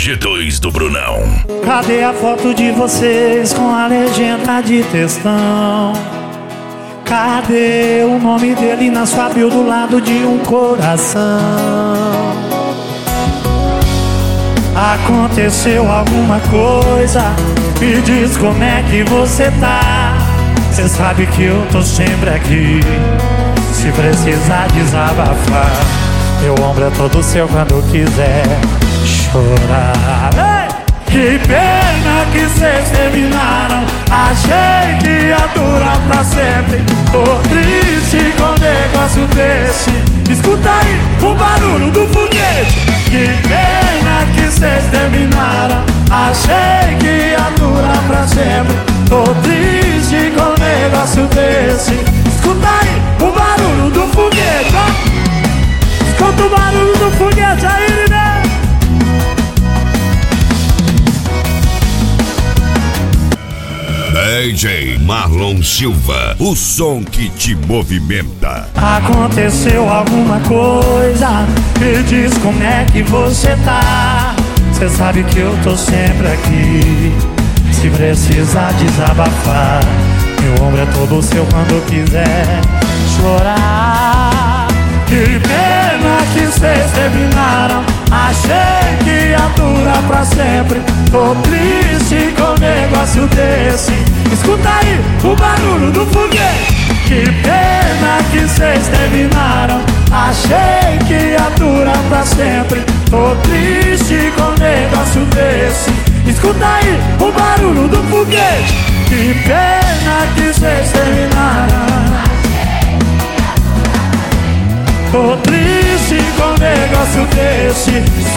G2 do Brunão. Cadê a foto de vocês com a legenda de textão? Cadê o nome dele na sua bio do lado de um coração? Aconteceu alguma coisa? Me diz como é que você tá. Cê sabe que eu tô sempre aqui, se precisar desabafar. Meu ombro é todo seu quando quiser chorar. Ei! Que pena que cês terminaram. Achei que ia durar pra sempre. Tô triste com um negócio desse. Escuta aí o barulho do foguete. Que pena que cês terminaram. Achei que ia durar pra sempre. Tô triste com um negócio desse. Escuta aí o barulho do foguete, ó. Escuta o barulho do foguete aí, né? DJ Marlon Silva, o som que te movimenta. Aconteceu alguma coisa? Me diz como é que você tá. Cê sabe que eu tô sempre aqui, se precisar desabafar. Meu ombro é todo seu quando quiser chorar. Que pena que cês terminaram. Achei que ia durar pra sempre. Tô triste com um negócio desse. Escuta aí o barulho do foguete. Que pena que cês terminaram. Achei que ia durar pra sempre. Tô triste com um negócio desse. Escuta aí o barulho do foguete. Que pena que cês terminaram. Tô triste com um negócio desse.